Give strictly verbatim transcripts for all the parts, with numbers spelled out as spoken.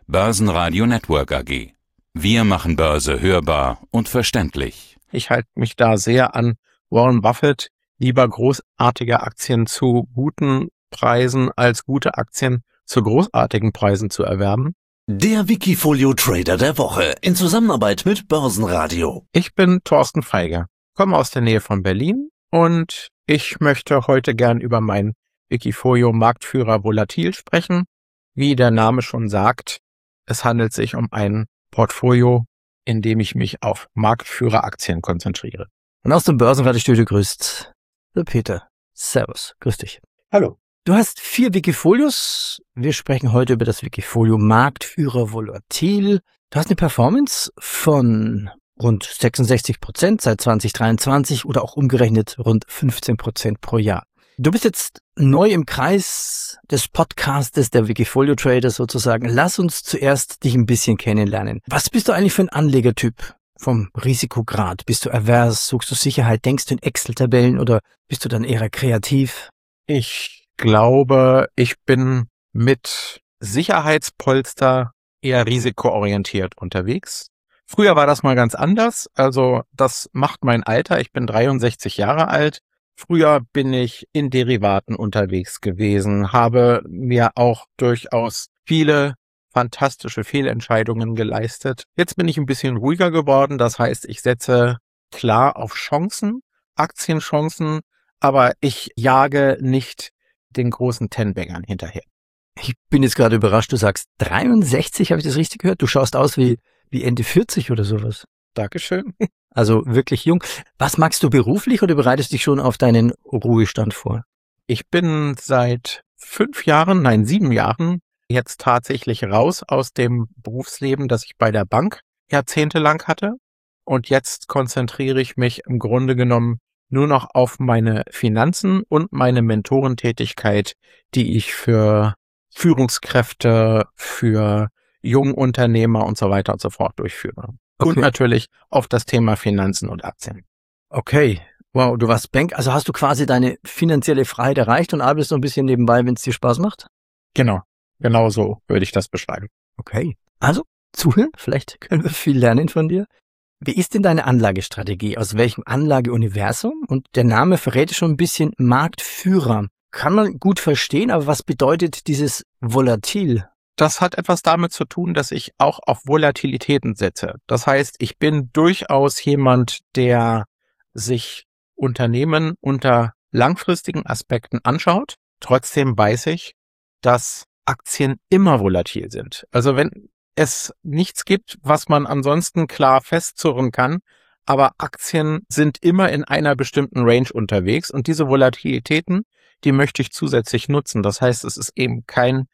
Börsenradio Network A G. Wir machen Börse hörbar und verständlich. Ich halte mich da sehr an Warren Buffett, lieber großartige Aktien zu guten Preisen als gute Aktien zu großartigen Preisen zu erwerben. Der Wikifolio-Trader der Woche in Zusammenarbeit mit Börsenradio. Ich bin Thorsten Feiger, komme aus der Nähe von Berlin und ich möchte heute gern über meinen Wikifolio-Marktführer Volatil sprechen. Wie der Name schon sagt, es handelt sich um ein Portfolio, in dem ich mich auf Marktführeraktien konzentriere. Und aus dem Börsenradiostudio grüßt der Peter. Servus, grüß dich. Hallo. Du hast vier Wikifolios. Wir sprechen heute über das Wikifolio Marktführer Volatil. Du hast eine Performance von rund sechsundsechzig Prozent seit zwanzig dreiundzwanzig oder auch umgerechnet rund fünfzehn Prozent pro Jahr. Du bist jetzt neu im Kreis des Podcastes der Wikifolio Trader sozusagen. Lass uns zuerst dich ein bisschen kennenlernen. Was bist du eigentlich für ein Anlegertyp vom Risikograd? Bist du avers? Suchst du Sicherheit? Denkst du in Excel-Tabellen oder bist du dann eher kreativ? Ich glaube, ich bin mit Sicherheitspolster eher risikoorientiert unterwegs. Früher war das mal ganz anders. Also das macht mein Alter. Ich bin dreiundsechzig Jahre alt. Früher bin ich in Derivaten unterwegs gewesen, habe mir auch durchaus viele fantastische Fehlentscheidungen geleistet. Jetzt bin ich ein bisschen ruhiger geworden. Das heißt, ich setze klar auf Chancen, Aktienchancen, aber ich jage nicht den großen Ten-Baggern hinterher. Ich bin jetzt gerade überrascht, du sagst dreiundsechzig, habe ich das richtig gehört? Du schaust aus wie, wie Ende vierzig oder sowas. Dankeschön. Also wirklich jung. Was magst du beruflich oder bereitest dich schon auf deinen Ruhestand vor? Ich bin seit fünf Jahren, nein, sieben Jahren jetzt tatsächlich raus aus dem Berufsleben, das ich bei der Bank jahrzehntelang hatte. Und jetzt konzentriere ich mich im Grunde genommen nur noch auf meine Finanzen und meine Mentorentätigkeit, die ich für Führungskräfte, für Jungunternehmer und so weiter und so fort durchführe. Okay. Und natürlich auf das Thema Finanzen und Aktien. Okay, wow, du warst Bank, also hast du quasi deine finanzielle Freiheit erreicht und arbeitest so ein bisschen nebenbei, wenn es dir Spaß macht? Genau, genau so würde ich das beschreiben. Okay, also zuhören, vielleicht können wir viel lernen von dir. Wie ist denn deine Anlagestrategie? Aus welchem Anlageuniversum? Und der Name verrät schon ein bisschen Marktführer. Kann man gut verstehen, aber was bedeutet dieses Volatil? Das hat etwas damit zu tun, dass ich auch auf Volatilitäten setze. Das heißt, ich bin durchaus jemand, der sich Unternehmen unter langfristigen Aspekten anschaut. Trotzdem weiß ich, dass Aktien immer volatil sind. Also wenn es nichts gibt, was man ansonsten klar festzurren kann, aber Aktien sind immer in einer bestimmten Range unterwegs und diese Volatilitäten, die möchte ich zusätzlich nutzen. Das heißt, es ist eben kein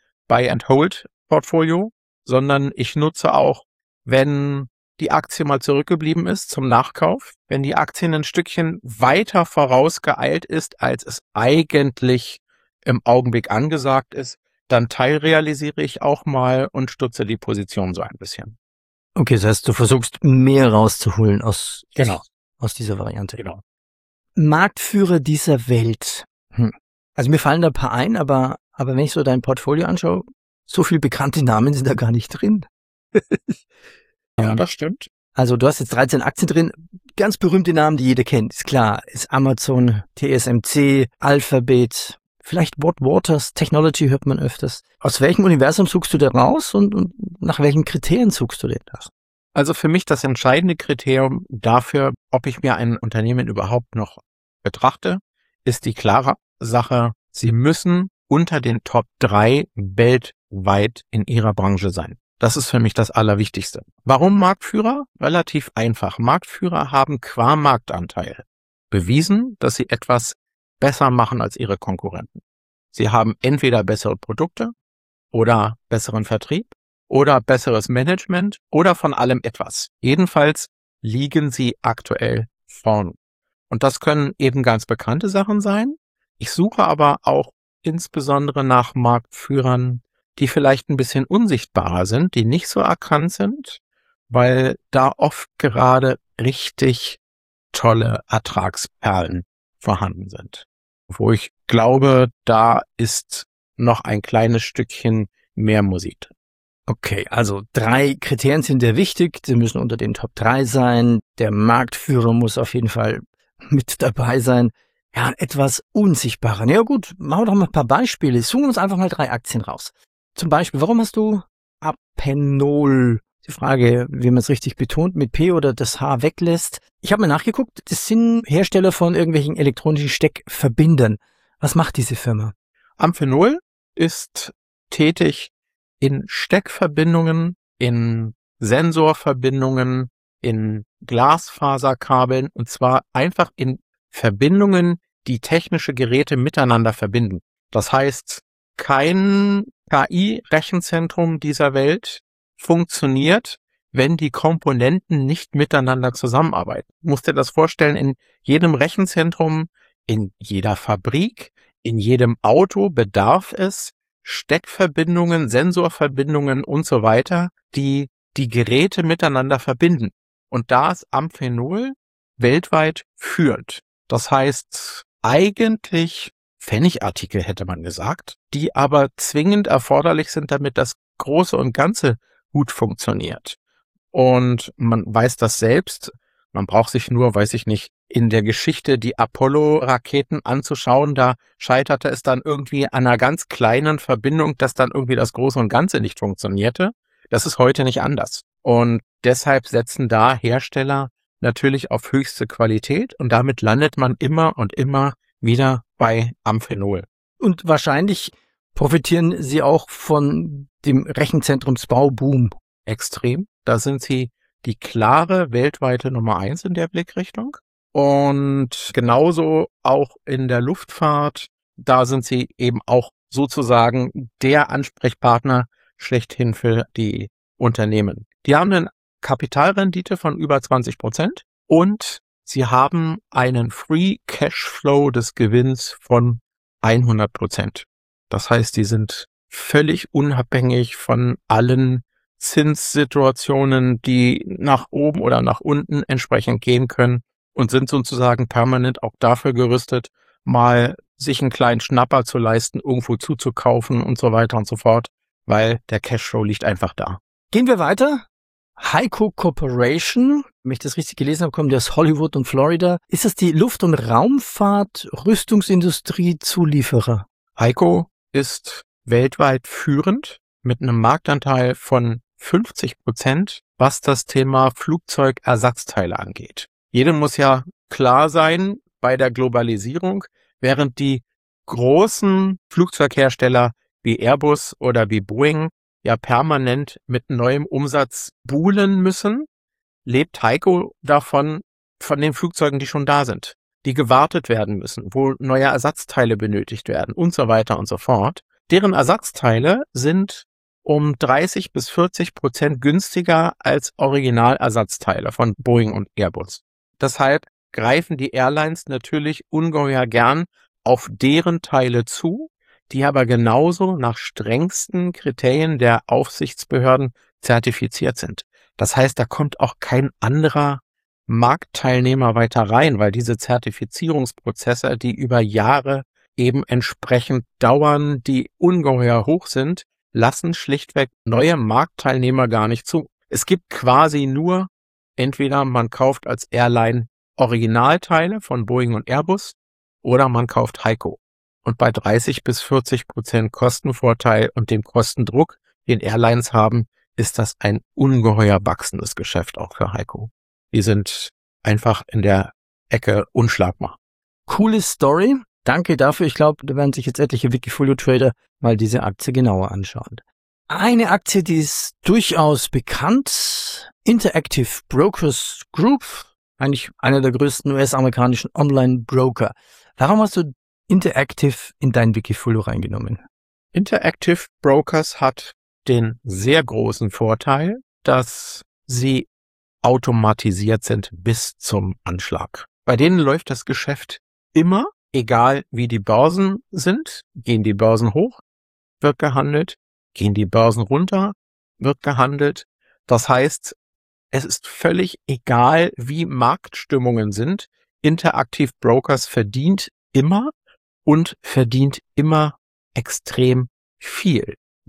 Buy-and-Hold-Portfolio, sondern ich nutze auch, wenn die Aktie mal zurückgeblieben ist zum Nachkauf, wenn die Aktie ein Stückchen weiter vorausgeeilt ist, als es eigentlich im Augenblick angesagt ist, dann teilrealisiere ich auch mal und stutze die Position so ein bisschen. Okay, das heißt, du versuchst mehr rauszuholen aus, Genau. aus dieser Variante. Genau. Marktführer dieser Welt. Hm. Also mir fallen da ein paar ein, aber, aber wenn ich so dein Portfolio anschaue, so viele bekannte Namen sind da gar nicht drin. Ja, das stimmt. Also du hast jetzt dreizehn Aktien drin, ganz berühmte Namen, die jeder kennt, ist klar. Ist Amazon, T S M C, Alphabet, vielleicht Watt Waters, Technology hört man öfters. Aus welchem Universum suchst du da raus und, und nach welchen Kriterien suchst du denn das? Also für mich das entscheidende Kriterium dafür, ob ich mir ein Unternehmen überhaupt noch betrachte, ist die klare Sache, sie müssen unter den Top drei weltweit in ihrer Branche sein. Das ist für mich das Allerwichtigste. Warum Marktführer? Relativ einfach. Marktführer haben qua Marktanteil bewiesen, dass sie etwas besser machen als ihre Konkurrenten. Sie haben entweder bessere Produkte oder besseren Vertrieb oder besseres Management oder von allem etwas. Jedenfalls liegen sie aktuell vorn. Und das können eben ganz bekannte Sachen sein. Ich suche aber auch insbesondere nach Marktführern, die vielleicht ein bisschen unsichtbarer sind, die nicht so erkannt sind, weil da oft gerade richtig tolle Ertragsperlen vorhanden sind. Wo ich glaube, da ist noch ein kleines Stückchen mehr Musik drin. Okay, also drei Kriterien sind sehr wichtig. Sie müssen unter den Top drei sein. Der Marktführer muss auf jeden Fall mit dabei sein. Ja, etwas unsichtbarer. Ja gut, machen wir doch mal ein paar Beispiele. Suchen wir uns einfach mal drei Aktien raus. Zum Beispiel, warum hast du Amphenol? Die Frage, wie man es richtig betont, mit P oder das H weglässt. Ich habe mal nachgeguckt, das sind Hersteller von irgendwelchen elektronischen Steckverbindern. Was macht diese Firma? Amphenol ist tätig in Steckverbindungen, in Sensorverbindungen, in Glasfaserkabeln, und zwar einfach in Verbindungen, die technische Geräte miteinander verbinden. Das heißt, kein K I-Rechenzentrum dieser Welt funktioniert, wenn die Komponenten nicht miteinander zusammenarbeiten. Du musst dir das vorstellen, in jedem Rechenzentrum, in jeder Fabrik, in jedem Auto bedarf es Steckverbindungen, Sensorverbindungen und so weiter, die die Geräte miteinander verbinden. Und da ist Amphenol weltweit führend. Das heißt, eigentlich Pfennigartikel, hätte man gesagt, die aber zwingend erforderlich sind, damit das Große und Ganze gut funktioniert. Und man weiß das selbst. Man braucht sich nur, weiß ich nicht, in der Geschichte die Apollo-Raketen anzuschauen. Da scheiterte es dann irgendwie an einer ganz kleinen Verbindung, dass dann irgendwie das Große und Ganze nicht funktionierte. Das ist heute nicht anders. Und deshalb setzen da Hersteller natürlich auf höchste Qualität, und damit landet man immer und immer wieder bei Amphenol. Und wahrscheinlich profitieren sie auch von dem Rechenzentrumsbauboom. Extrem. Da sind sie die klare weltweite Nummer eins in der Blickrichtung. Und genauso auch in der Luftfahrt, da sind sie eben auch sozusagen der Ansprechpartner schlechthin für die Unternehmen. Die haben eine Kapitalrendite von über zwanzig Prozent und sie haben einen Free Cashflow des Gewinns von hundert Prozent. Das heißt, die sind völlig unabhängig von allen Zinssituationen, die nach oben oder nach unten entsprechend gehen können, und sind sozusagen permanent auch dafür gerüstet, mal sich einen kleinen Schnapper zu leisten, irgendwo zuzukaufen und so weiter und so fort, weil der Cashflow liegt einfach da. Gehen wir weiter. Heiko Corporation, wenn ich das richtig gelesen habe, kommt aus Hollywood und Florida. Ist das die Luft- und Raumfahrt, Rüstungsindustrie, Zulieferer? Heiko ist weltweit führend mit einem Marktanteil von fünfzig Prozent, was das Thema Flugzeugersatzteile angeht. Jedem muss ja klar sein, bei der Globalisierung, während die großen Flugzeughersteller wie Airbus oder wie Boeing ja permanent mit neuem Umsatz buhlen müssen, lebt Heiko davon, von den Flugzeugen, die schon da sind, die gewartet werden müssen, wo neue Ersatzteile benötigt werden und so weiter und so fort. Deren Ersatzteile sind um dreißig bis vierzig Prozent günstiger als Originalersatzteile von Boeing und Airbus. Deshalb greifen die Airlines natürlich ungeheuer gern auf deren Teile zu, die aber genauso nach strengsten Kriterien der Aufsichtsbehörden zertifiziert sind. Das heißt, da kommt auch kein anderer Marktteilnehmer weiter rein, weil diese Zertifizierungsprozesse, die über Jahre eben entsprechend dauern, die ungeheuer hoch sind, lassen schlichtweg neue Marktteilnehmer gar nicht zu. Es gibt quasi nur, entweder man kauft als Airline Originalteile von Boeing und Airbus oder man kauft Heiko. Und bei dreißig bis vierzig Prozent Kostenvorteil und dem Kostendruck, den Airlines haben, ist das ein ungeheuer wachsendes Geschäft auch für Heiko. Die sind einfach in der Ecke unschlagbar. Coole Story. Danke dafür. Ich glaube, da werden sich jetzt etliche Wikifolio-Trader mal diese Aktie genauer anschauen. Eine Aktie, die ist durchaus bekannt. Interactive Brokers Group. Eigentlich einer der größten U S-amerikanischen Online-Broker. Warum hast du Interactive in dein Wikifolio reingenommen? Interactive Brokers hat den sehr großen Vorteil, dass sie automatisiert sind bis zum Anschlag. Bei denen läuft das Geschäft immer, egal wie die Börsen sind. Gehen die Börsen hoch, wird gehandelt. Gehen die Börsen runter, wird gehandelt. Das heißt, es ist völlig egal, wie Marktstimmungen sind. Interactive Brokers verdient immer und verdient immer extrem viel,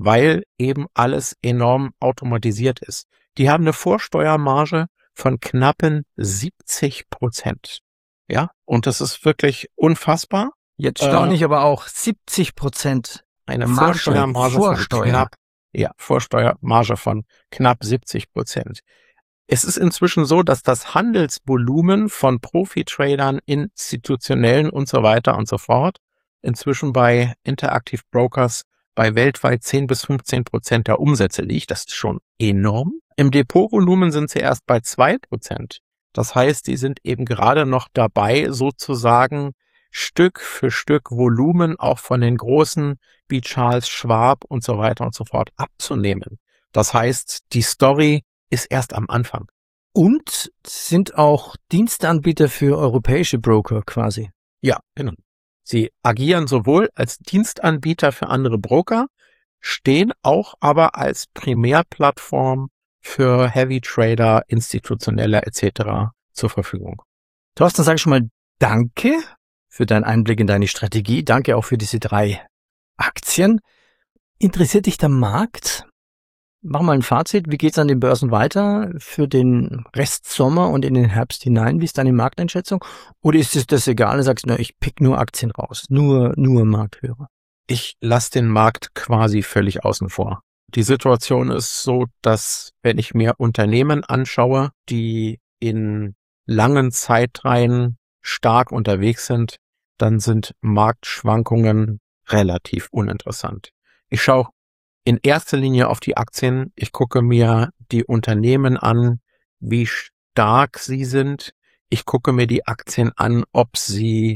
weil eben alles enorm automatisiert ist. Die haben eine Vorsteuermarge von knappen siebzig Prozent. Ja, und das ist wirklich unfassbar. Jetzt staune ich aber auch, siebzig Prozent Eine Marge, Vorsteuermarge Vorsteuer. von knapp, ja, Vorsteuermarge von knapp siebzig Prozent. Es ist inzwischen so, dass das Handelsvolumen von Profi-Tradern, institutionellen und so weiter und so fort inzwischen bei Interactive Brokers bei weltweit zehn bis fünfzehn Prozent der Umsätze liegt. Das ist schon enorm. Im Depotvolumen sind sie erst bei zwei Prozent. Das heißt, die sind eben gerade noch dabei, sozusagen Stück für Stück Volumen auch von den großen wie Charles Schwab und so weiter und so fort abzunehmen. Das heißt, die Story ist erst am Anfang. Und sind auch Dienstanbieter für europäische Broker quasi. Ja, genau. Sie agieren sowohl als Dienstanbieter für andere Broker, stehen auch aber als Primärplattform für Heavy Trader, Institutionelle et cetera zur Verfügung. Thorsten, sag ich schon mal Danke für deinen Einblick in deine Strategie. Danke auch für diese drei Aktien. Interessiert dich der Markt? Mach mal ein Fazit. Wie geht's an den Börsen weiter für den Rest Sommer und in den Herbst hinein? Wie ist deine Markteinschätzung? Oder ist es das egal? Du sagst, na, ich pick nur Aktien raus. Nur, nur Marktführer. Ich lasse den Markt quasi völlig außen vor. Die Situation ist so, dass wenn ich mir Unternehmen anschaue, die in langen Zeitreihen stark unterwegs sind, dann sind Marktschwankungen relativ uninteressant. Ich schaue in erster Linie auf die Aktien. Ich gucke mir die Unternehmen an, wie stark sie sind. Ich gucke mir die Aktien an, ob sie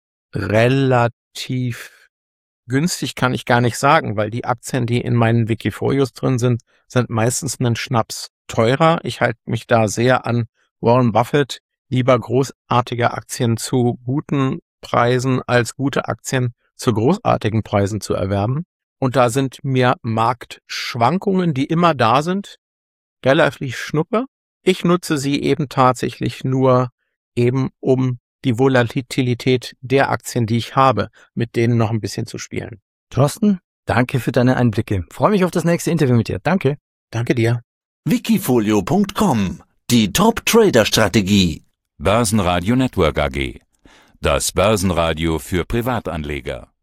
relativ günstig, kann ich gar nicht sagen, weil die Aktien, die in meinen Wikifolios drin sind, sind meistens einen Schnaps teurer. Ich halte mich da sehr an Warren Buffett, lieber großartige Aktien zu guten Preisen als gute Aktien zu großartigen Preisen zu erwerben. Und da sind mir Marktschwankungen, die immer da sind, relativ schnuppe. Ich nutze sie eben tatsächlich nur eben, um die Volatilität der Aktien, die ich habe, mit denen noch ein bisschen zu spielen. Thorsten, danke für deine Einblicke. Freue mich auf das nächste Interview mit dir. Danke. Danke dir. Wikifolio Punkt com. Die Top-Trader-Strategie. Börsenradio Network A G. Das Börsenradio für Privatanleger.